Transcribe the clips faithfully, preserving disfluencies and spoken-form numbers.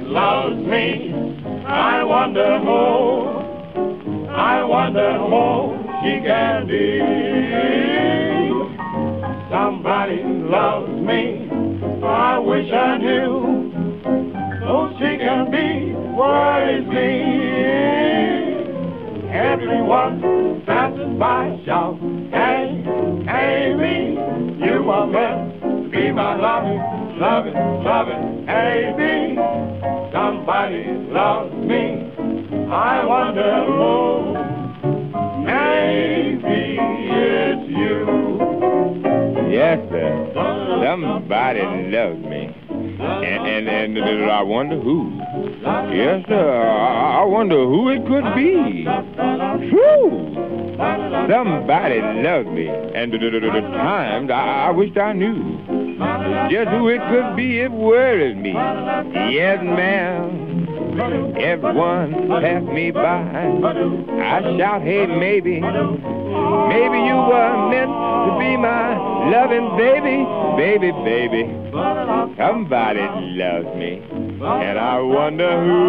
loves me. I wonder who, I wonder who she can be. Somebody loves me. I wish I knew who she can be. Worries me. Everyone passes by shout, hey, hey me, you are meant to be my loving, loving, loving, hey me. Somebody loves me. I wonder who. Maybe it's you. Yes, sir. Somebody loves me. And, and, and, and I wonder who. Yes, sir. I wonder who it could be. Whew. Somebody loves me. And the, the, the, the times I, I wished I knew just who it could be. It worries me. Yes, ma'am. Everyone pass me by. I shout, hey, maybe. Maybe you were meant to be my loving baby. Baby, baby. Somebody loves me. And I wonder who.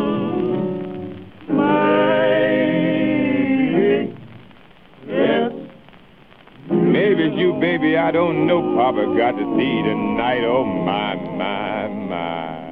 Maybe it's maybe it's you, baby. I don't know. Papa got to see tonight. Oh, my, my, my.